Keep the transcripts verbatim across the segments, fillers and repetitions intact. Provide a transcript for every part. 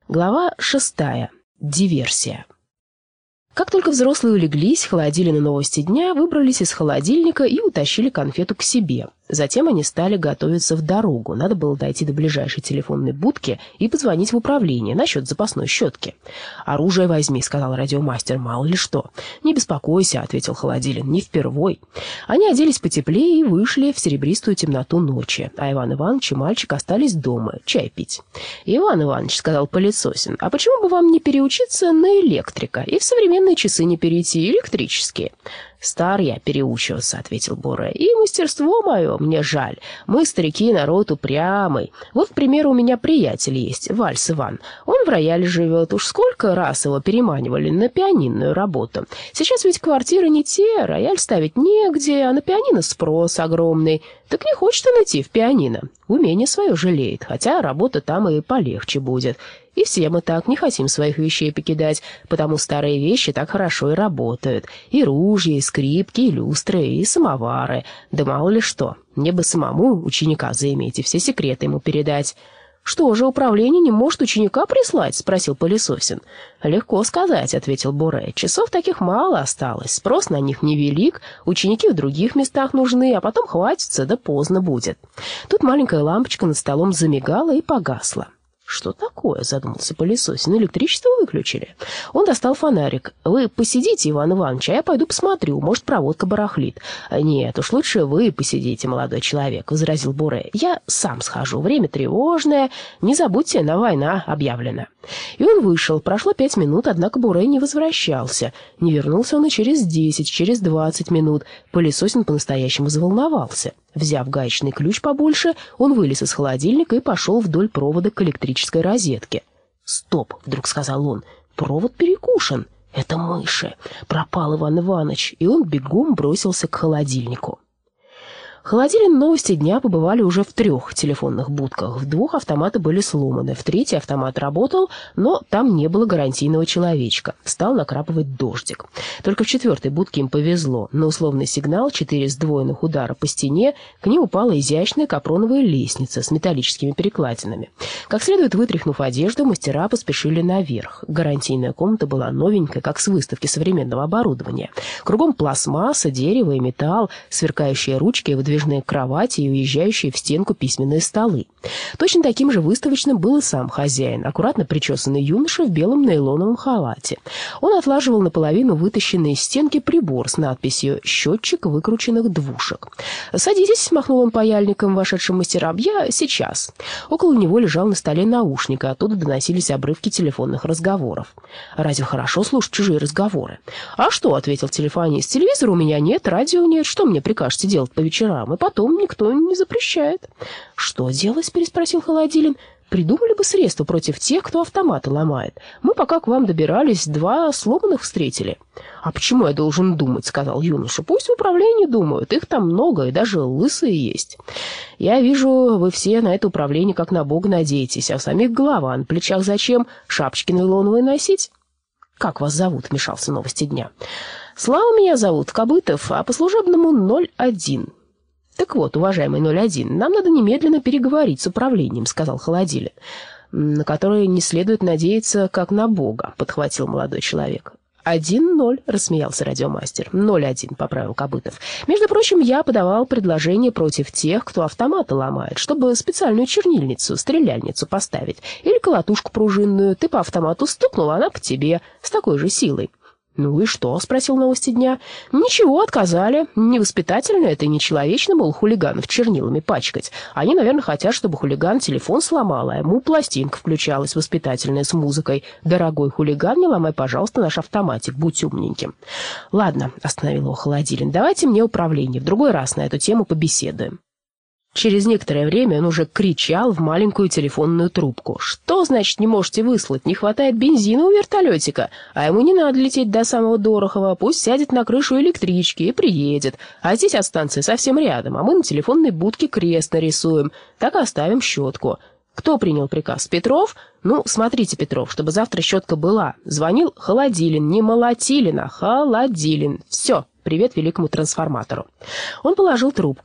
Глава шестая. Диверсия. Как только взрослые улеглись, Холодилин и Новости дня выбрались из холодильника и утащили конфету к себе. Затем они стали готовиться в дорогу. Надо было дойти до ближайшей телефонной будки и позвонить в управление насчет запасной щетки. «Оружие возьми», — сказал радиомастер, — «мало ли что». «Не беспокойся», — ответил Холодилин, — «не впервой». Они оделись потеплее и вышли в серебристую темноту ночи, а Иван Иванович и мальчик остались дома чай пить. «Иван Иванович», — сказал Пылесосин, — «а почему бы вам не переучиться на электрика и в современные часы не перейти, электрические?» «Стар я переучиваться», — ответил Боре, — «и мастерство мое мне жаль. Мы, старики, народ упрямый. Вот, к примеру, у меня приятель есть, Вальс Иван. Он в рояле живет. Уж сколько раз его переманивали на пианинную работу. Сейчас ведь квартиры не те, рояль ставить негде, а на пианино спрос огромный. Так не хочет он идти в пианино. Умение свое жалеет, хотя работа там и полегче будет. И все мы так не хотим своих вещей покидать, потому старые вещи так хорошо и работают. И ружья, и скрипки, и люстры, и самовары. Да мало ли что. Мне бы самому ученика заиметь и все секреты ему передать». «Что же, управление не может ученика прислать?» — спросил Пылесосин. «Легко сказать», — ответил Боре. «Часов таких мало осталось, спрос на них невелик, ученики в других местах нужны, а потом хватится, да поздно будет». Тут маленькая лампочка над столом замигала и погасла. «Что такое?» — задумался Пылесосин. «Электричество выключили?» Он достал фонарик. «Вы посидите, Иван Иванович, а я пойду посмотрю, может, проводка барахлит». «Нет, уж лучше вы посидите, молодой человек», — возразил Боре. «Я сам схожу, время тревожное, не забудьте, на война объявлена». И он вышел. Прошло пять минут, однако Боре не возвращался. Не вернулся он и через десять, через двадцать минут. Пылесосин по-настоящему заволновался. Взяв гаечный ключ побольше, он вылез из холодильника и пошел вдоль провода к электрической розетке. «Стоп!» — вдруг сказал он. «Провод перекушен. Это мыши. Пропал Иван Иванович». И он бегом бросился к холодильнику. Холодилин и Новости дня побывали уже в трех телефонных будках. В двух автоматы были сломаны, в третий автомат работал, но там не было гарантийного человечка. Стал накрапывать дождик. Только в четвертой будке им повезло. На условный сигнал четыре сдвоенных удара по стене к ним упала изящная капроновая лестница с металлическими перекладинами. Как следует вытряхнув одежду, мастера поспешили наверх. Гарантийная комната была новенькая, как с выставки современного оборудования. Кругом пластмасса, дерево и металл, сверкающие ручки и выдвижные кровати и уезжающие в стенку письменные столы. Точно таким же выставочным был и сам хозяин, аккуратно причесанный юноша в белом нейлоновом халате. Он отлаживал наполовину вытащенный из стенки прибор с надписью «Счетчик выкрученных двушек». «Садитесь», — махнул он паяльником вошедшим мастерам, — «я сейчас». Около него лежал на столе наушник, а оттуда доносились обрывки телефонных разговоров. «Разве хорошо слушать чужие разговоры?» «А что?» — ответил телефонист. «Телевизора у меня нет, радио нет. Что мне прикажете делать по вечерам? И потом никто не запрещает». «Что делать?» — переспросил Холодилин. «Придумали бы средства против тех, кто автоматы ломает. Мы, пока к вам добирались, два сломанных встретили». «А почему я должен думать?» — сказал юноша. «Пусть в управлении думают. Их там много, и даже лысые есть». «Я вижу, вы все на это управление как на Бога надеетесь, а у самих голова на плечах зачем? Шапочки нейлоновые носить?» «Как вас зовут?» — вмешался Новости дня. «Слава меня зовут, Кобытов, а по служебному ноль один». «Так вот, уважаемый ноль один, нам надо немедленно переговорить с управлением», — сказал Холодилин. «На которое не следует надеяться, как на Бога», — подхватил молодой человек. «Один ноль», — рассмеялся радиомастер. «Ноль один», — поправил Кобытов. «Между прочим, я подавал предложение против тех, кто автоматы ломает, чтобы специальную чернильницу, стреляльницу поставить, или колотушку пружинную. Ты по автомату стукнул, она по тебе, с такой же силой». «Ну и что?» — спросил Новости дня. «Ничего, отказали. Невоспитательно это и нечеловечно, мол, хулиганов чернилами пачкать. Они, наверное, хотят, чтобы хулиган телефон сломал, а ему пластинка включалась воспитательная с музыкой. Дорогой хулиган, не ломай, пожалуйста, наш автоматик, будь умненьким». «Ладно», — остановил его Холодилин, — «давайте мне управление. В другой раз на эту тему побеседуем». Через некоторое время он уже кричал в маленькую телефонную трубку. «Что значит не можете выслать? Не хватает бензина у вертолетика. А ему не надо лететь до самого Дорохова. Пусть сядет на крышу электрички и приедет. А здесь от станции совсем рядом, а мы на телефонной будке крест нарисуем. Так оставим щетку». Кто принял приказ? Петров? Ну, смотрите, Петров, чтобы завтра щетка была. Звонил Холодилин, не Молотилин, а Холодилин. Все, привет великому трансформатору. Он положил трубку.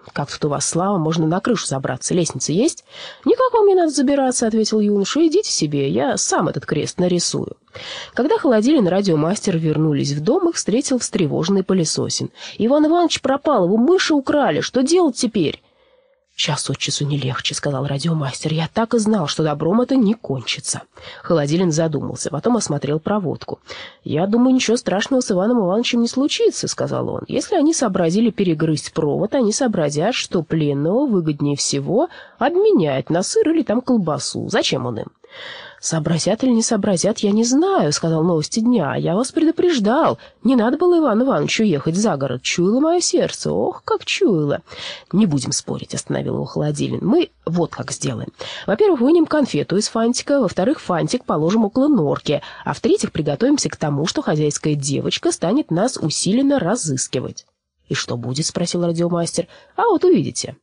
Как тут у вас, Слава, можно на крышу забраться? Лестница есть? Никак вам не надо забираться, ответил юноша. Идите себе, я сам этот крест нарисую. Когда Холодилин и радиомастер вернулись в дом, их встретил встревоженный Пылесосин. Иван Иванович пропал, его мыши украли. Что делать теперь? «Час от часу не легче», — сказал радиомастер. «Я так и знал, что добром это не кончится». Холодилин задумался, потом осмотрел проводку. «Я думаю, ничего страшного с Иваном Ивановичем не случится», — сказал он. «Если они сообразили перегрызть провод, они сообразят, что пленного выгоднее всего обменять на сыр или там колбасу. Зачем он им?» «Сообразят или не сообразят, я не знаю», — сказал «Новости дня». «Я вас предупреждал. Не надо было Ивану Ивановичу ехать за город. Чуяло мое сердце. Ох, как чуяло». «Не будем спорить», — остановил его Холодилин. «Мы вот как сделаем. Во-первых, вынем конфету из фантика. Во-вторых, фантик положим около норки. А в-третьих, приготовимся к тому, что хозяйская девочка станет нас усиленно разыскивать». «И что будет?» — спросил радиомастер. «А вот увидите».